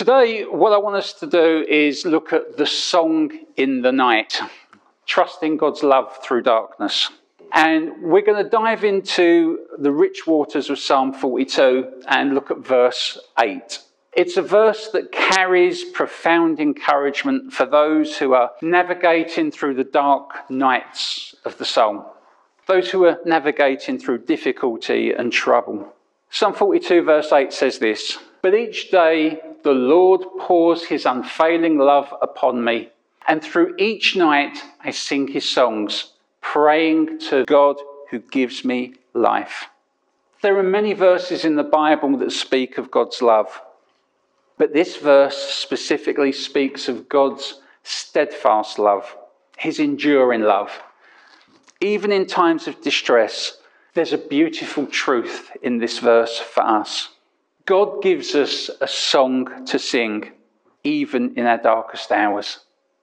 Today, what I want us to do is look at the song in the night, trusting God's love through darkness. And we're going to dive into the rich waters of Psalm 42 and look at verse 8. It's a verse that carries profound encouragement for those who are navigating through the dark nights of the soul, those who are navigating through difficulty and trouble. Psalm 42 verse 8 says this: "But each day the Lord pours his unfailing love upon me, and through each night I sing his songs, praying to God who gives me life." There are many verses in the Bible that speak of God's love, but this verse specifically speaks of God's steadfast love, his enduring love. Even in times of distress, there's a beautiful truth in this verse for us. God gives us a song to sing, even in our darkest hours.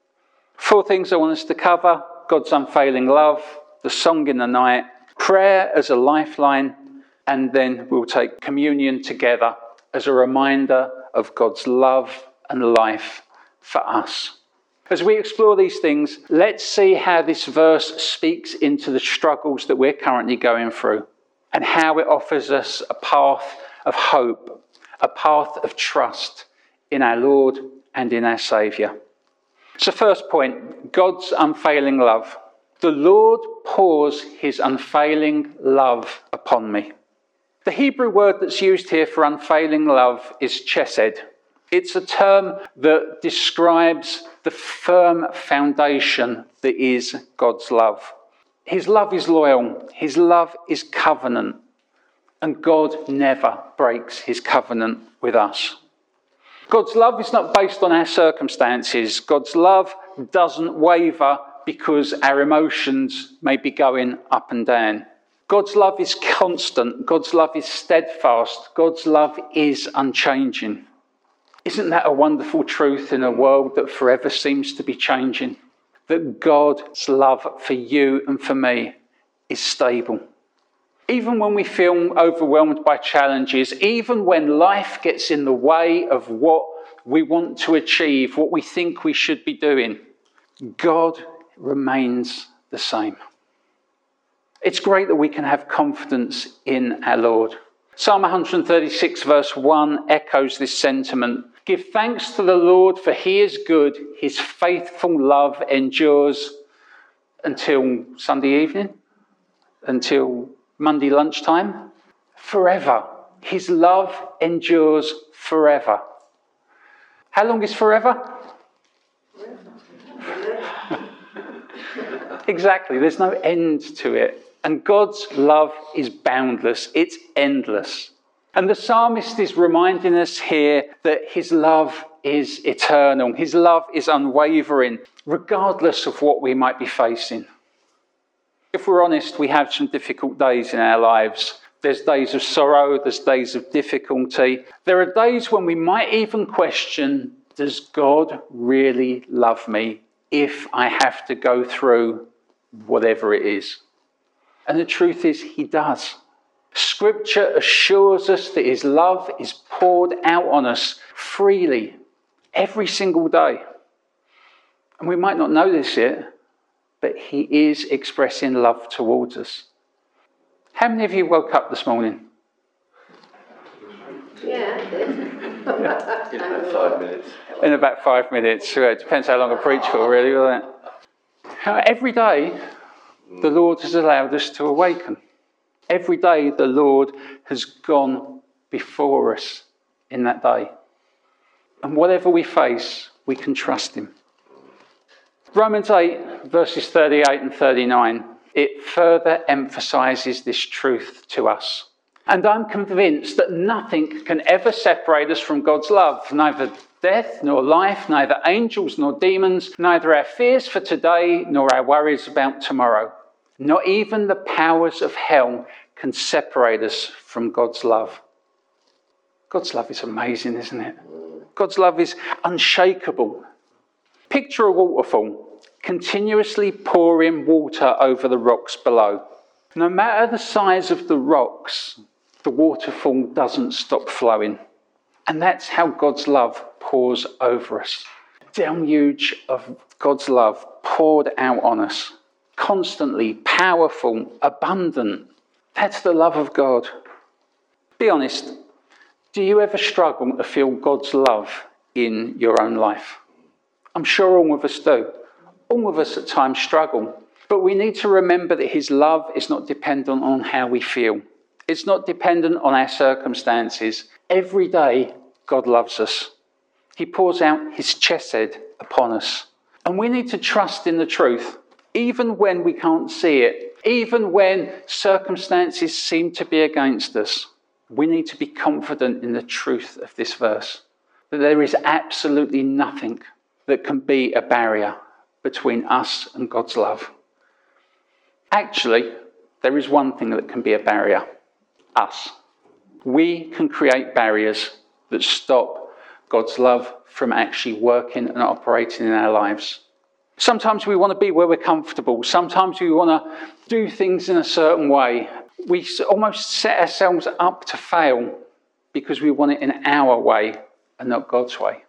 4 things I want us to cover: God's unfailing love, the song in the night, prayer as a lifeline, and then we'll take communion together as a reminder of God's love and life for us. As we explore these things, let's see how this verse speaks into the struggles that we're currently going through and how it offers us a path of hope, a path of trust in our Lord and in our Saviour. So first point, God's unfailing love. The Lord pours his unfailing love upon me. The Hebrew word that's used here for unfailing love is chesed. It's a term that describes the firm foundation that is God's love. His love is loyal. His love is covenant. And God never breaks his covenant with us. God's love is not based on our circumstances. God's love doesn't waver because our emotions may be going up and down. God's love is constant. God's love is steadfast. God's love is unchanging. Isn't that a wonderful truth in a world that forever seems to be changing? That God's love for you and for me is stable. Even when we feel overwhelmed by challenges, even when life gets in the way of what we want to achieve, what we think we should be doing, God remains the same. It's great that we can have confidence in our Lord. Psalm 136 verse 1 echoes this sentiment. "Give thanks to the Lord, for he is good. His faithful love endures until Sunday evening, until Monday lunchtime, forever." His love endures forever. How long is forever? Exactly, there's no end to it. And God's love is boundless, it's endless. And the psalmist is reminding us here that his love is eternal. His love is unwavering, regardless of what we might be facing. If we're honest, we have some difficult days in our lives. There's days of sorrow, there's days of difficulty. There are days when we might even question, does God really love me if I have to go through whatever it is? And the truth is, he does. Scripture assures us that his love is poured out on us freely every single day. And we might not know this yet, but he is expressing love towards us. How many of you woke up this morning? Yeah. In about 5 minutes. In about 5 minutes. It depends how long I preach for, really, doesn't it? Every day, the Lord has allowed us to awaken. Every day, the Lord has gone before us in that day. And whatever we face, we can trust him. Romans 8, verses 38 and 39, it further emphasises this truth to us. "And I'm convinced that nothing can ever separate us from God's love, neither death nor life, neither angels nor demons, neither our fears for today nor our worries about tomorrow. Not even the powers of hell can separate us from God's love." God's love is amazing, isn't it? God's love is unshakable. Picture a waterfall, continuously pouring water over the rocks below. No matter the size of the rocks, the waterfall doesn't stop flowing. And that's how God's love pours over us. Deluge of God's love poured out on us. Constantly, powerful, abundant. That's the love of God. Be honest, do you ever struggle to feel God's love in your own life? I'm sure all of us do. All of us at times struggle. But we need to remember that his love is not dependent on how we feel. It's not dependent on our circumstances. Every day, God loves us. He pours out his chesed upon us. And we need to trust in the truth, even when we can't see it, even when circumstances seem to be against us. We need to be confident in the truth of this verse, that there is absolutely nothing that can be a barrier between us and God's love. Actually, there is one thing that can be a barrier: us. We can create barriers that stop God's love from actually working and operating in our lives. Sometimes we want to be where we're comfortable. Sometimes we want to do things in a certain way. We almost set ourselves up to fail because we want it in our way and not God's way.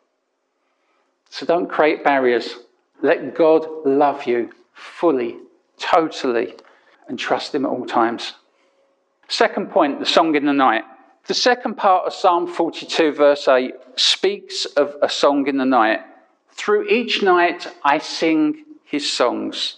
So don't create barriers. Let God love you fully, totally, and trust him at all times. Second point, the song in the night. The second part of Psalm 42 verse 8 speaks of a song in the night. Through each night I sing his songs.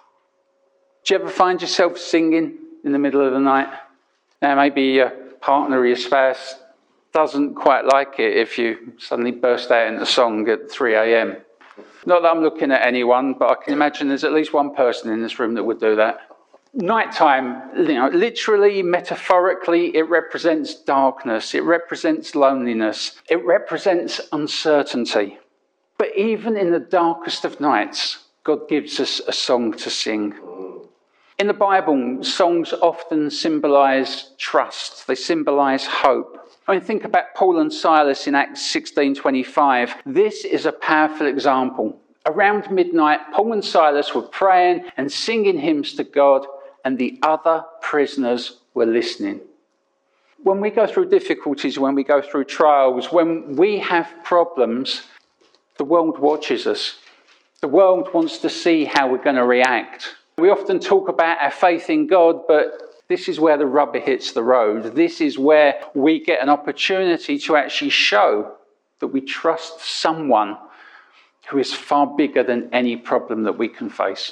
Do you ever find yourself singing in the middle of the night? Now maybe your partner or your spouse doesn't quite like it if you suddenly burst out into song at 3 a.m. Not that I'm looking at anyone, but I can imagine there's at least one person in this room that would do that. Nighttime, literally, metaphorically, it represents darkness. It represents loneliness. It represents uncertainty. But even in the darkest of nights, God gives us a song to sing. In the Bible, songs often symbolise trust. They symbolise hope. I mean, think about Paul and Silas in Acts 16:25. This is a powerful example. Around midnight, Paul and Silas were praying and singing hymns to God, and the other prisoners were listening. When we go through difficulties, when we go through trials, when we have problems, the world watches us. The world wants to see how we're going to react. We often talk about our faith in God, but this is where the rubber hits the road. This is where we get an opportunity to actually show that we trust someone who is far bigger than any problem that we can face.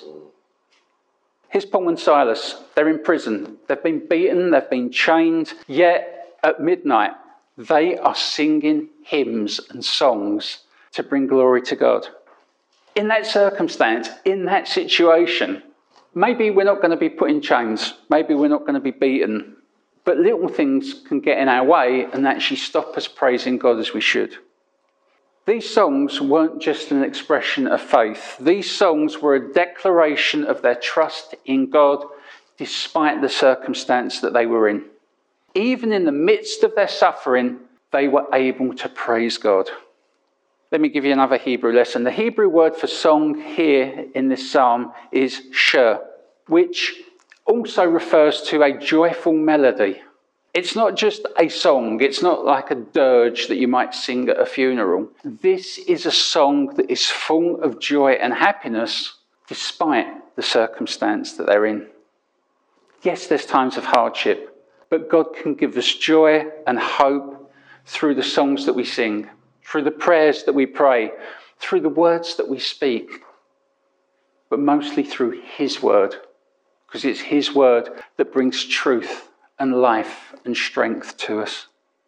Here's Paul and Silas. They're in prison. They've been beaten. They've been chained. Yet at midnight, they are singing hymns and songs to bring glory to God. In that circumstance, in that situation, maybe we're not going to be put in chains. Maybe we're not going to be beaten. But little things can get in our way and actually stop us praising God as we should. These songs weren't just an expression of faith. These songs were a declaration of their trust in God despite the circumstance that they were in. Even in the midst of their suffering, they were able to praise God. Let me give you another Hebrew lesson. The Hebrew word for song here in this psalm is shir, which also refers to a joyful melody. It's not just a song. It's not like a dirge that you might sing at a funeral. This is a song that is full of joy and happiness despite the circumstance that they're in. Yes, there's times of hardship, but God can give us joy and hope through the songs that we sing, through the prayers that we pray, through the words that we speak, but mostly through his word, because it's his word that brings truth and life and strength to us.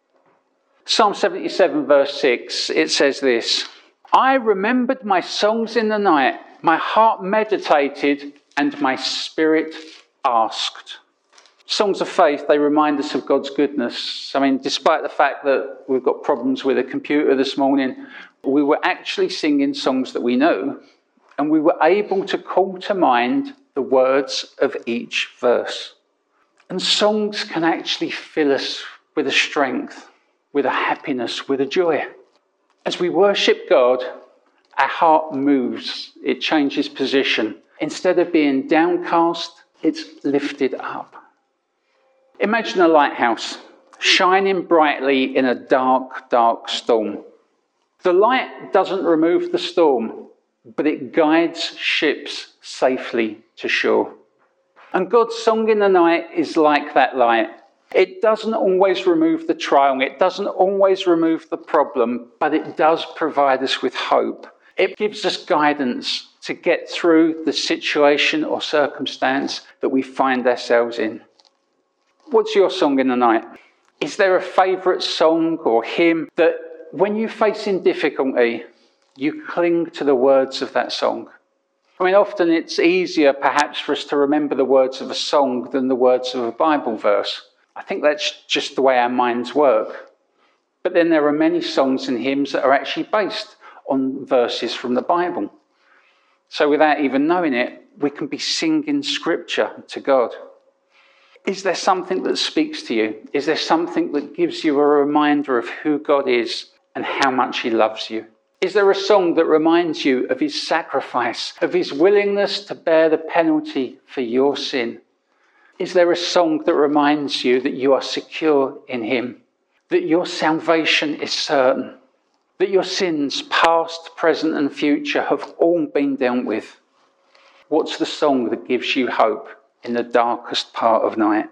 Psalm 77 verse 6, it says this: I remembered my songs in the night, my heart meditated and my spirit asked. Songs of faith, they remind us of God's goodness. I mean, despite the fact that we've got problems with a computer this morning, we were actually singing songs that we know, and we were able to call to mind the words of each verse. And songs can actually fill us with a strength, with a happiness, with a joy. As we worship God, our heart moves. It changes position. Instead of being downcast, it's lifted up. Imagine a lighthouse shining brightly in a dark, dark storm. The light doesn't remove the storm, but it guides ships safely to shore. And God's song in the night is like that light. It doesn't always remove the trial, it doesn't always remove the problem, but it does provide us with hope. It gives us guidance to get through the situation or circumstance that we find ourselves in. What's your song in the night? Is there a favourite song or hymn that when you're facing difficulty, you cling to the words of that song? I mean, often it's easier perhaps for us to remember the words of a song than the words of a Bible verse. I think that's just the way our minds work. But then there are many songs and hymns that are actually based on verses from the Bible. So without even knowing it, we can be singing scripture to God. Is there something that speaks to you? Is there something that gives you a reminder of who God is and how much he loves you? Is there a song that reminds you of his sacrifice, of his willingness to bear the penalty for your sin? Is there a song that reminds you that you are secure in him, that your salvation is certain, that your sins, past, present and future, have all been dealt with? What's the song that gives you hope in the darkest part of night?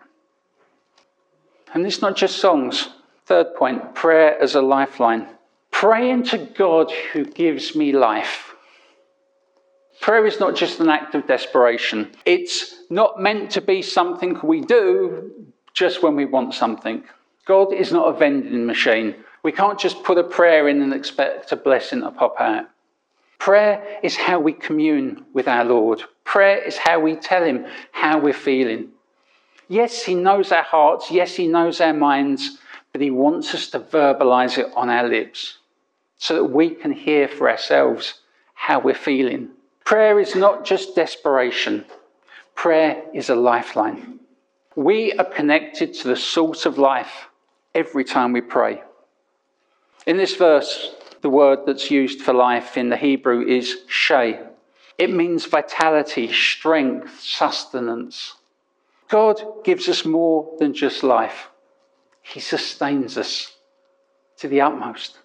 And it's not just songs. Third point, prayer as a lifeline. Praying to God who gives me life. Prayer is not just an act of desperation. It's not meant to be something we do just when we want something. God is not a vending machine. We can't just put a prayer in and expect a blessing to pop out. Prayer is how we commune with our Lord. Prayer is how we tell him how we're feeling. Yes, he knows our hearts. Yes, he knows our minds. But he wants us to verbalise it on our lips so that we can hear for ourselves how we're feeling. Prayer is not just desperation. Prayer is a lifeline. We are connected to the source of life every time we pray. In this verse, the word that's used for life in the Hebrew is shay. It means vitality, strength, sustenance. God gives us more than just life. He sustains us to the utmost.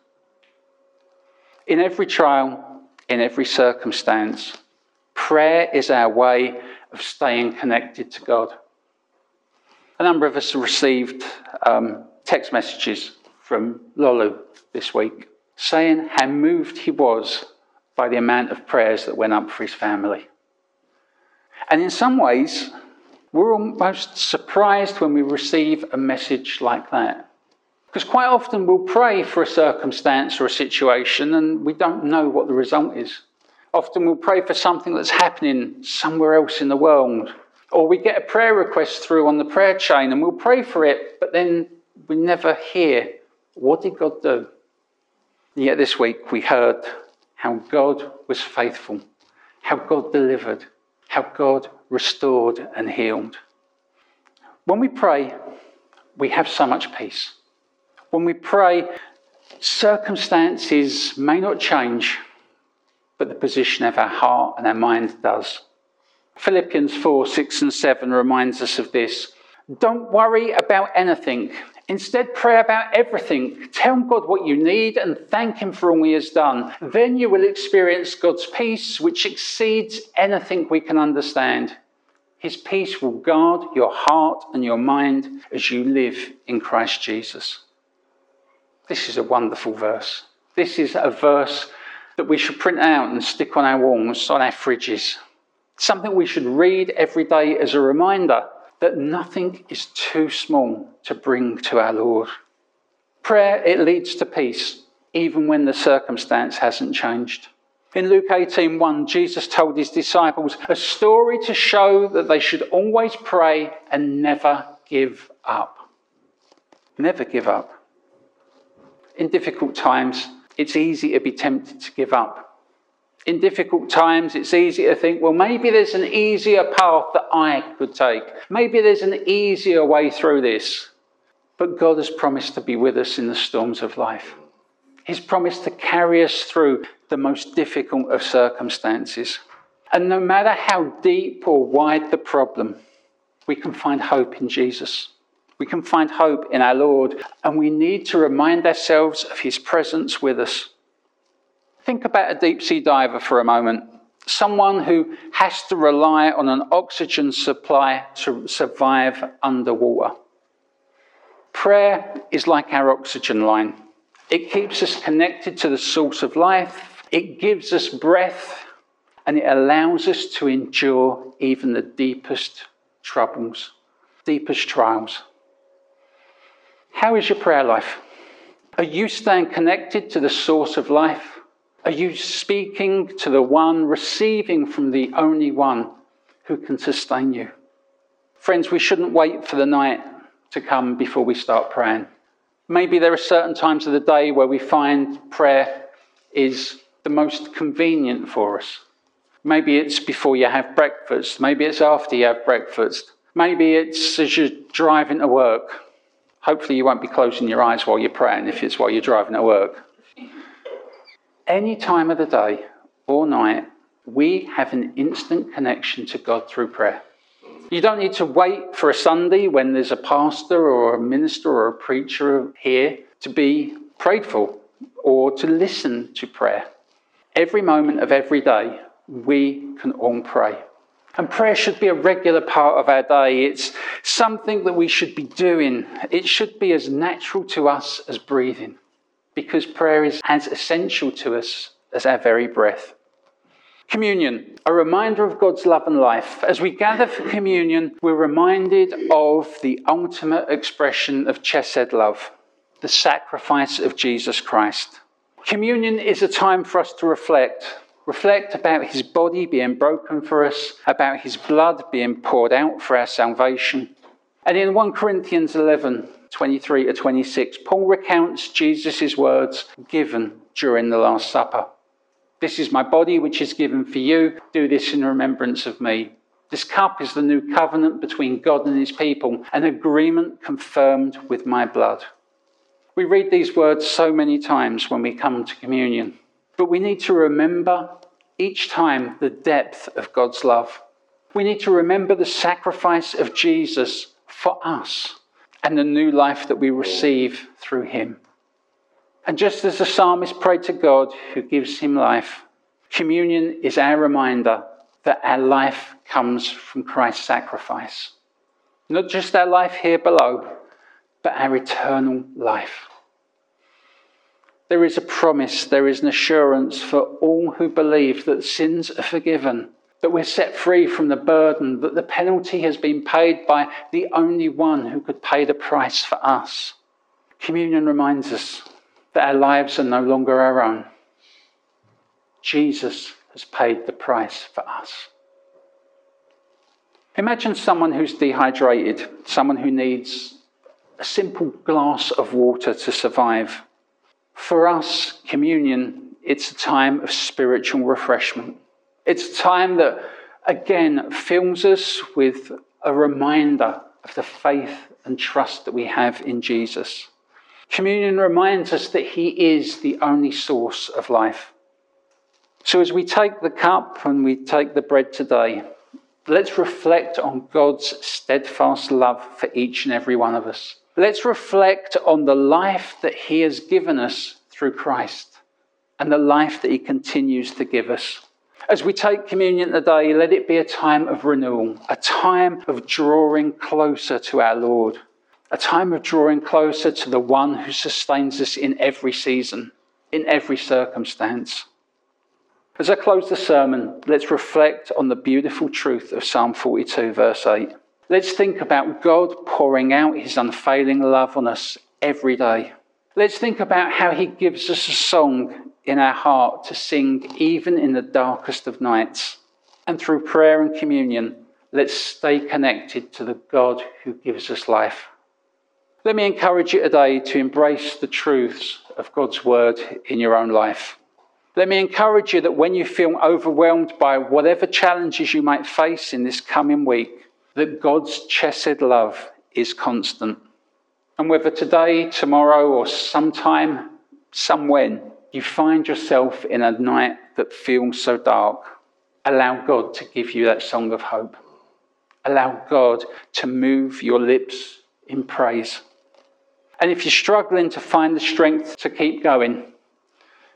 In every trial, in every circumstance, prayer is our way of staying connected to God. A number of us have received text messages from Lolu this week saying how moved he was by the amount of prayers that went up for his family. And in some ways, we're almost surprised when we receive a message like that. Because quite often we'll pray for a circumstance or a situation and we don't know what the result is. Often we'll pray for something that's happening somewhere else in the world. Or we get a prayer request through on the prayer chain and we'll pray for it, but then we never hear, what did God do? And yet this week we heard how God was faithful, how God delivered, how God restored and healed. When we pray, we have so much peace. When we pray, circumstances may not change, but the position of our heart and our mind does. Philippians 4, 6 and 7 reminds us of this. Don't worry about anything. Instead, pray about everything. Tell God what you need and thank him for all he has done. Then you will experience God's peace, which exceeds anything we can understand. His peace will guard your heart and your mind as you live in Christ Jesus. This is a wonderful verse. This is a verse that we should print out and stick on our walls, on our fridges. Something we should read every day as a reminder that nothing is too small to bring to our Lord. Prayer, it leads to peace, even when the circumstance hasn't changed. In Luke 18:1, Jesus told his disciples a story to show that they should always pray and never give up. Never give up. In difficult times, it's easy to be tempted to give up. In difficult times, it's easy to think, well, maybe there's an easier path that I could take. Maybe there's an easier way through this. But God has promised to be with us in the storms of life. He's promised to carry us through the most difficult of circumstances. And no matter how deep or wide the problem, we can find hope in Jesus. We can find hope in our Lord. And we need to remind ourselves of his presence with us. Think about a deep sea diver for a moment. Someone who has to rely on an oxygen supply to survive underwater. Prayer is like our oxygen line. It keeps us connected to the source of life. It gives us breath, and it allows us to endure even the deepest troubles, deepest trials. How is your prayer life? Are you staying connected to the source of life? Are you speaking to the one, receiving from the only one who can sustain you? Friends, we shouldn't wait for the night to come before we start praying. Maybe there are certain times of the day where we find prayer is the most convenient for us. Maybe it's before you have breakfast. Maybe it's after you have breakfast. Maybe it's as you're driving to work. Hopefully you won't be closing your eyes while you're praying if it's while you're driving to work. Any time of the day or night, we have an instant connection to God through prayer. You don't need to wait for a Sunday when there's a pastor or a minister or a preacher here to be prayed for or to listen to prayer. Every moment of every day, we can all pray. And prayer should be a regular part of our day. It's something that we should be doing. It should be as natural to us as breathing, because prayer is as essential to us as our very breath. Communion, a reminder of God's love and life. As we gather for communion, we're reminded of the ultimate expression of chesed love, the sacrifice of Jesus Christ. Communion is a time for us to reflect about his body being broken for us, about his blood being poured out for our salvation. And in 1 Corinthians 11:23-26, Paul recounts Jesus' words given during the Last Supper. This is my body which is given for you. Do this in remembrance of me. This cup is the new covenant between God and his people, an agreement confirmed with my blood. We read these words so many times when we come to communion, but we need to remember each time the depth of God's love. We need to remember the sacrifice of Jesus for us and the new life that we receive through him. And just as the psalmist prayed to God who gives him life, communion is our reminder that our life comes from Christ's sacrifice. Not just our life here below, but our eternal life. There is a promise, there is an assurance for all who believe that sins are forgiven, that we're set free from the burden, that the penalty has been paid by the only one who could pay the price for us. Communion reminds us that our lives are no longer our own. Jesus has paid the price for us. Imagine someone who's dehydrated, someone who needs a simple glass of water to survive. For us, communion, it's a time of spiritual refreshment. It's a time that, again, fills us with a reminder of the faith and trust that we have in Jesus. Communion reminds us that he is the only source of life. So as we take the cup and we take the bread today, let's reflect on God's steadfast love for each and every one of us. Let's reflect on the life that he has given us through Christ and the life that he continues to give us. As we take communion today, let it be a time of renewal, a time of drawing closer to our Lord, a time of drawing closer to the one who sustains us in every season, in every circumstance. As I close the sermon, let's reflect on the beautiful truth of Psalm 42, verse 8. Let's think about God pouring out his unfailing love on us every day. Let's think about how he gives us a song in our heart to sing even in the darkest of nights. And through prayer and communion, let's stay connected to the God who gives us life. Let me encourage you today to embrace the truths of God's word in your own life. Let me encourage you that when you feel overwhelmed by whatever challenges you might face in this coming week, that God's chesed love is constant. And whether today, tomorrow, or sometime, somewhen, you find yourself in a night that feels so dark, allow God to give you that song of hope. Allow God to move your lips in praise. And if you're struggling to find the strength to keep going,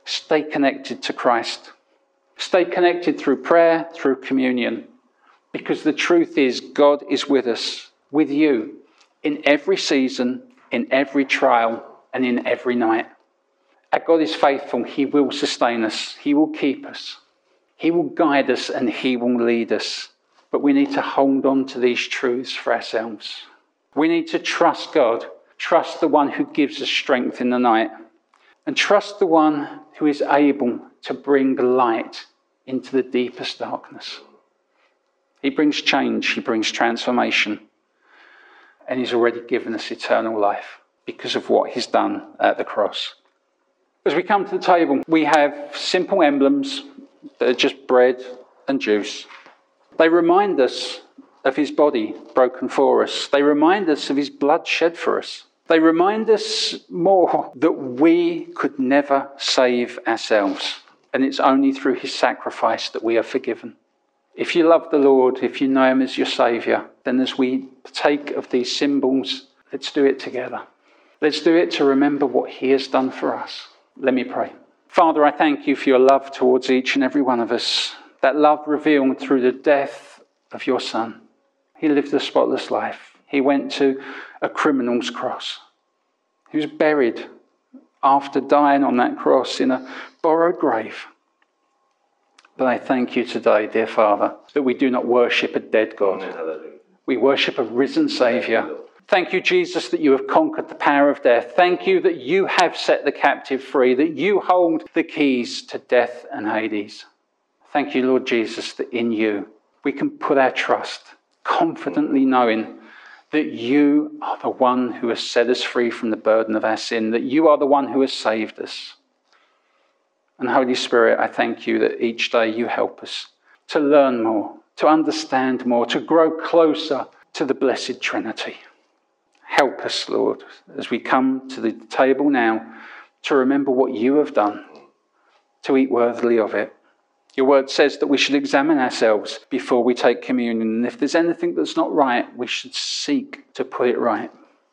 Stay connected to Christ. Stay connected through prayer, through communion. Because the truth is, God is with us, with you, in every season, in every trial, and in every night. Our God is faithful. He will sustain us. He will keep us. He will guide us and he will lead us. But we need to hold on to these truths for ourselves. We need to trust God, trust the one who gives us strength in the night, and trust the one who is able to bring light into the deepest darkness. He brings change, he brings transformation, and he's already given us eternal life because of what he's done at the cross. As we come to the table, we have simple emblems that are just bread and juice. They remind us of his body broken for us. They remind us of his blood shed for us. They remind us more that we could never save ourselves, and it's only through his sacrifice that we are forgiven. If you love the Lord, if you know him as your Saviour, then as we partake of these symbols, let's do it together. Let's do it to remember what he has done for us. Let me pray. Father, I thank you for your love towards each and every one of us. That love revealed through the death of your Son. He lived a spotless life. He went to a criminal's cross. He was buried after dying on that cross in a borrowed grave. But I thank you today, dear Father, that we do not worship a dead God. We worship a risen Saviour. Thank you, Jesus, that you have conquered the power of death. Thank you that you have set the captive free, that you hold the keys to death and Hades. Thank you, Lord Jesus, that in you we can put our trust, confidently knowing that you are the one who has set us free from the burden of our sin, that you are the one who has saved us. And Holy Spirit, I thank you that each day you help us to learn more, to understand more, to grow closer to the blessed Trinity. Help us, Lord, as we come to the table now, to remember what you have done, to eat worthily of it. Your word says that we should examine ourselves before we take communion. And if there's anything that's not right, we should seek to put it right.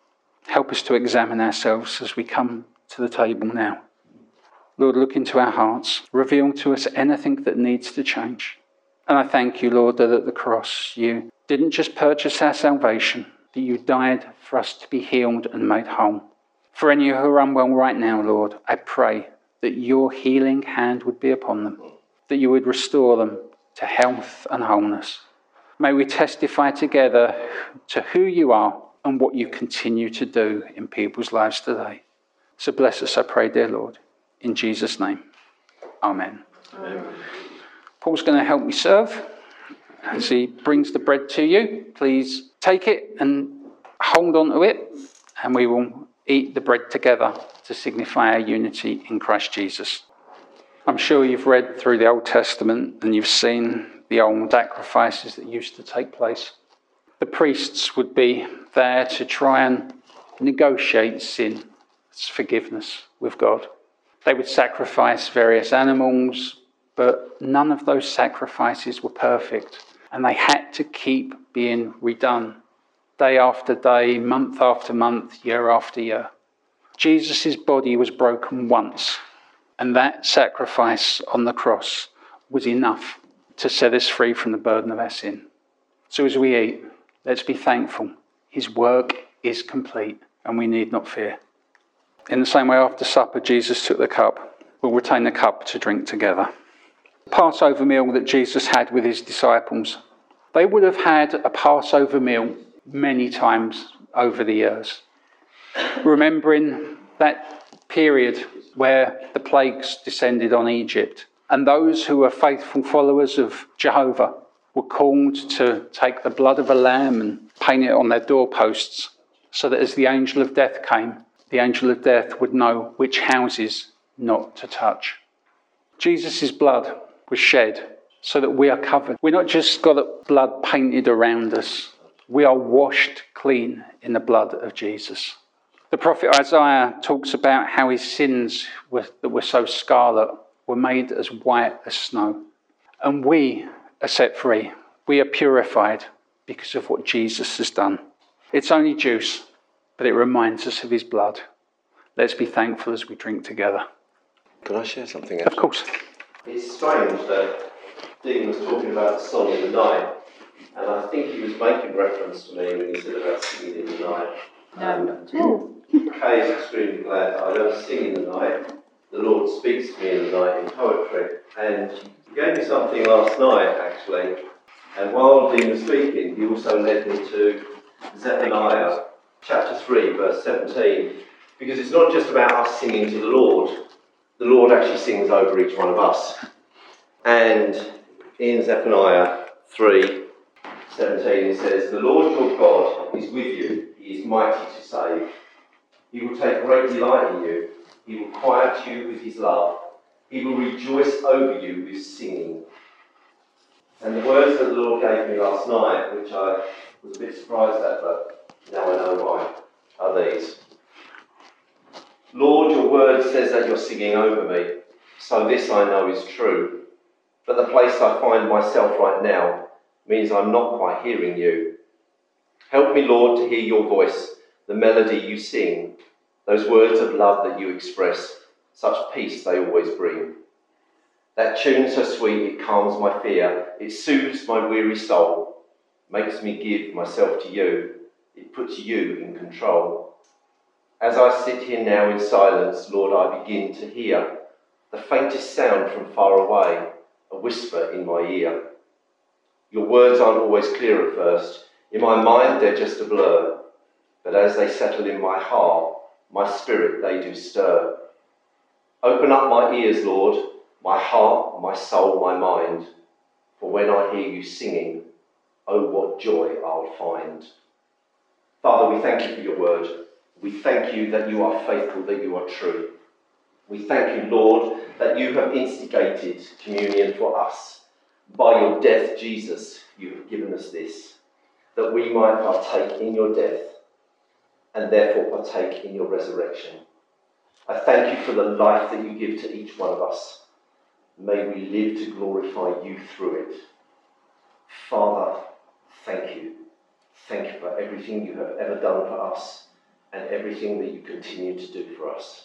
Help us to examine ourselves as we come to the table now. Lord, look into our hearts. Reveal to us anything that needs to change. And I thank you, Lord, that at the cross you didn't just purchase our salvation, that you died for us to be healed and made whole. For any who are unwell right now, Lord, I pray that your healing hand would be upon them, that you would restore them to health and wholeness. May we testify together to who you are and what you continue to do in people's lives today. So bless us, I pray, dear Lord, in Jesus' name. Amen. Amen. Paul's going to help me serve as he brings the bread to you. Please take it and hold on to it, and we will eat the bread together to signify our unity in Christ Jesus. I'm sure you've read through the Old Testament and you've seen the old sacrifices that used to take place. The priests would be there to try and negotiate sin's forgiveness with God. They would sacrifice various animals, but none of those sacrifices were perfect, and they had to keep being redone day after day, month after month, year after year. Jesus' body was broken once, and that sacrifice on the cross was enough to set us free from the burden of our sin. So as we eat, let's be thankful. His work is complete, and we need not fear. In the same way, after supper, Jesus took the cup. We'll retain the cup to drink together. The Passover meal that Jesus had with his disciples, they would have had a Passover meal many times over the years. Remembering that period where the plagues descended on Egypt, and those who were faithful followers of Jehovah were called to take the blood of a lamb and paint it on their doorposts, so that as the angel of death came, the angel of death would know which houses not to touch. Jesus' blood was shed so that we are covered. We're not just got blood painted around us. We are washed clean in the blood of Jesus. The prophet Isaiah talks about how his sins that were so scarlet were made as white as snow. And we are set free. We are purified because of what Jesus has done. It's only juice, but it reminds us of his blood. Let's be thankful as we drink together. Can I share something? Of course. It's strange that Dean was talking about the song in the night, and I think he was making reference to me when he said about singing in the night. Kay is extremely glad that I don't sing in the night. The Lord speaks to me in the night in poetry, and he gave me something last night actually. And while Dean was speaking, he also led me to Zephaniah chapter 3, verse 17, because it's not just about us singing to the Lord. The Lord actually sings over each one of us. And in Zephaniah 3:17 it says, "The Lord your God is with you, he is mighty to save. He will take great delight in you, he will quiet you with his love, he will rejoice over you with singing." And the words that the Lord gave me last night, which I was a bit surprised at, but now I know why, are these. "Lord, your word says that you're singing over me, so this I know is true. But the place I find myself right now means I'm not quite hearing you. Help me, Lord, to hear your voice, the melody you sing, those words of love that you express, such peace they always bring. That tune so sweet it calms my fear, it soothes my weary soul, makes me give myself to you, it puts you in control. As I sit here now in silence, Lord, I begin to hear the faintest sound from far away, a whisper in my ear. Your words aren't always clear at first. In my mind, they're just a blur. But as they settle in my heart, my spirit, they do stir. Open up my ears, Lord, my heart, my soul, my mind. For when I hear you singing, oh, what joy I'll find." Father, we thank you for your word. We thank you that you are faithful, that you are true. We thank you, Lord, that you have instigated communion for us. By your death, Jesus, you have given us this, that we might partake in your death and therefore partake in your resurrection. I thank you for the life that you give to each one of us. May we live to glorify you through it. Father, thank you. Thank you for everything you have ever done for us and everything that you continue to do for us.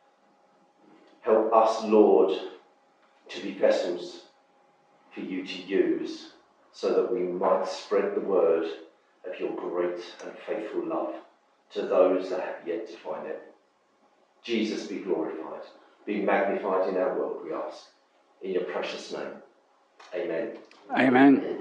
Help us, Lord, to be vessels for you to use so that we might spread the word of your great and faithful love to those that have yet to find it. Jesus, be glorified, be magnified in our world, we ask. In your precious name, amen. Amen.